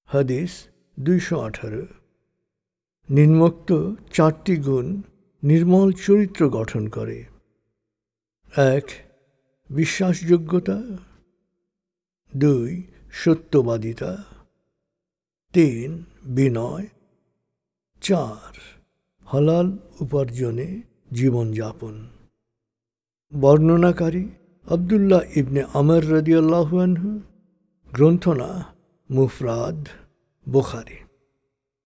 হাদিস 218। নিম্নোক্ত 4টি গুণ নির্মল চরিত্র গঠন করে। 1. বিশ্বাসযোগ্যতা। 2. সত্যবাদিতা। 3. বিনয়। 4. হালাল উপার্জনে জীবনযাপন। বর্ণনাকারী আব্দুল্লাহ ইবনে আমর রাদিয়াল্লাহু আনহু। গ্রন্থনা মুফরাদ বুখারী।